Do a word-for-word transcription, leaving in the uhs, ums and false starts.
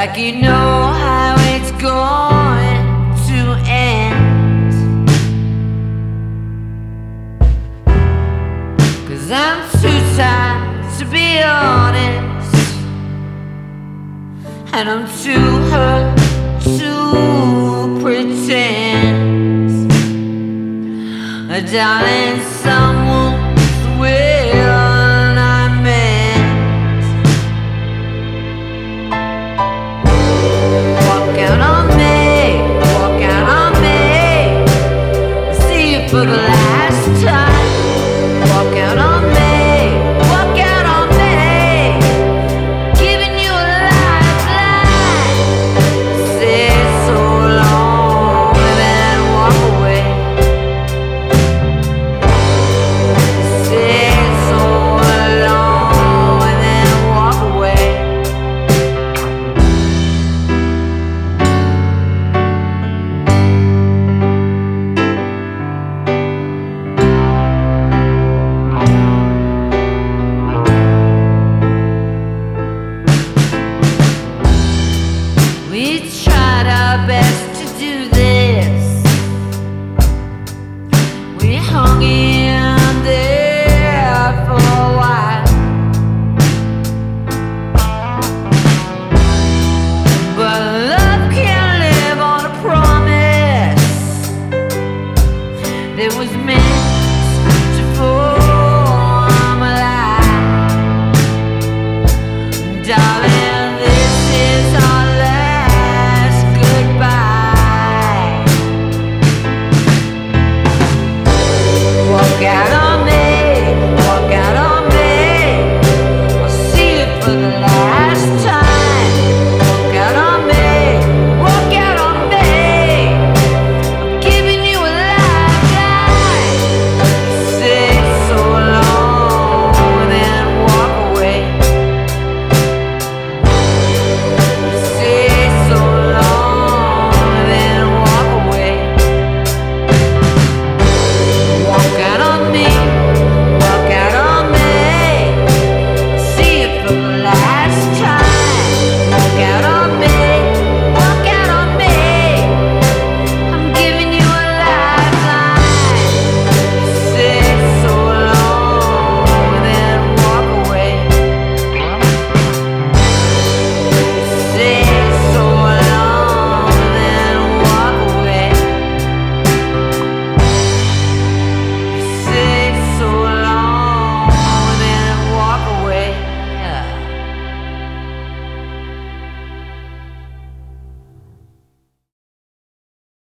like you know how it's going to end. 'Cause I'm too tired to be honest, and I'm too hurt to pretend. Darling, someone's will I meant. Walk out on me, walk out on me, see you for the last time. Walk out on me, walk out on me, giving you a lifeline. Say so long and then walk away. Say so long and then walk away. We tried our best to do this. We hung in there for a while, but love can't live on a promise that was meant to form a lie. Darling, this is our last goodbye. Walk out